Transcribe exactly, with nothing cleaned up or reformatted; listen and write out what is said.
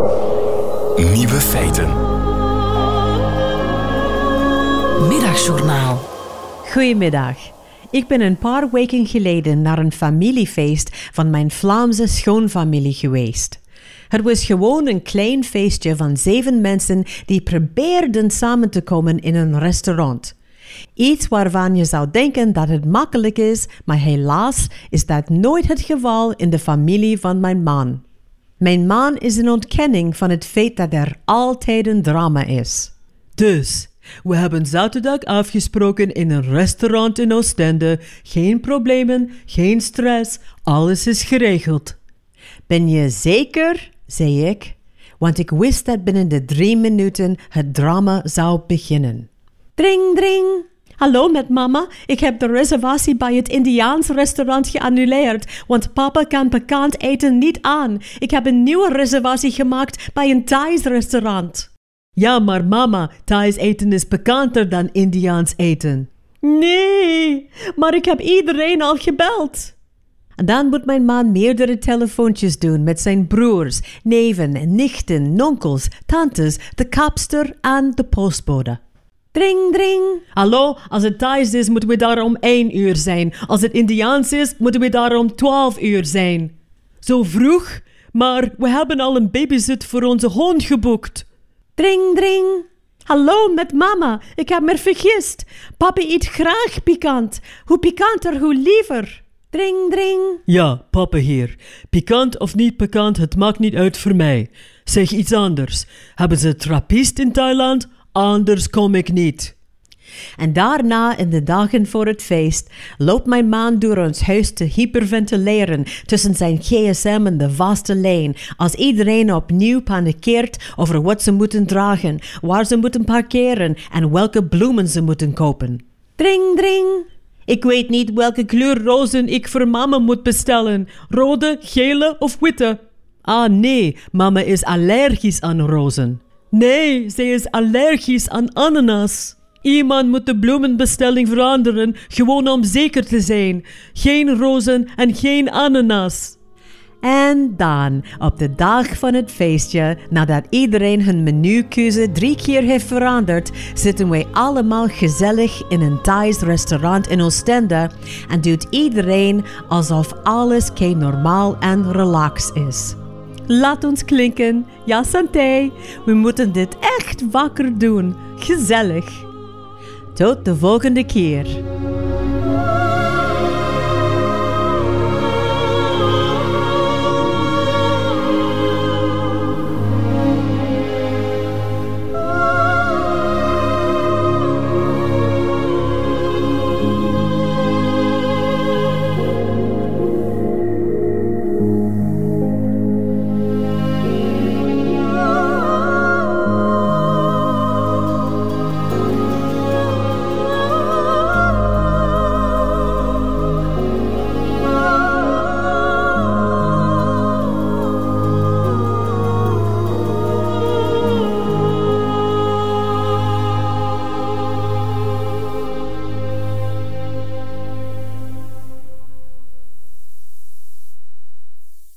Nieuwe feiten. Middagjournaal. Goedemiddag. Ik ben een paar weken geleden naar een familiefeest van mijn Vlaamse schoonfamilie geweest. Het was gewoon een klein feestje van zeven mensen die probeerden samen te komen in een restaurant. Iets waarvan je zou denken dat het makkelijk is, maar helaas is dat nooit het geval in de familie van mijn man. Mijn man is een ontkenning van het feit dat er altijd een drama is. Dus, we hebben zaterdag afgesproken in een restaurant in Oostende. Geen problemen, geen stress, alles is geregeld. Ben je zeker? Zei ik, want ik wist dat binnen de drie minuten het drama zou beginnen. Dring, dring. Hallo met mama, ik heb de reservatie bij het Indiaans restaurant geannuleerd, want papa kan pikant eten niet aan. Ik heb een nieuwe reservatie gemaakt bij een Thais restaurant. Ja, maar mama, Thais eten is pikanter dan Indiaans eten. Nee, maar ik heb iedereen al gebeld. En dan moet mijn man meerdere telefoontjes doen met zijn broers, neven, nichten, nonkels, tantes, de kapster en de postbode. Dring, dring. Hallo, als het Thais is, moeten we daar om één uur zijn. Als het Indiaans is, moeten we daar om twaalf uur zijn. Zo vroeg? Maar we hebben al een babysit voor onze hond geboekt. Dring, dring. Hallo, met mama. Ik heb me vergist. Papa eet graag pikant. Hoe pikanter, hoe liever. Dring, dring. Ja, papa hier. Pikant of niet pikant, het maakt niet uit voor mij. Zeg iets anders. Hebben ze trappist in Thailand? Anders kom ik niet. En daarna, in de dagen voor het feest, loopt mijn man door ons huis te hyperventileren tussen zijn gsm en de vaste lijn, als iedereen opnieuw panikeert over wat ze moeten dragen, waar ze moeten parkeren en welke bloemen ze moeten kopen. Dring, dring. Ik weet niet welke kleur rozen ik voor mama moet bestellen. Rode, gele of witte? Ah nee, mama is allergisch aan rozen. Nee, zij is allergisch aan ananas. Iemand moet de bloemenbestelling veranderen, gewoon om zeker te zijn. Geen rozen en geen ananas. En dan, op de dag van het feestje, nadat iedereen hun menukeuze drie keer heeft veranderd, zitten wij allemaal gezellig in een Thais restaurant in Oostende en doet iedereen alsof alles kei normaal en relaxed is. Laat ons klinken. Ja, santé. We moeten dit echt wakker doen. Gezellig. Tot de volgende keer.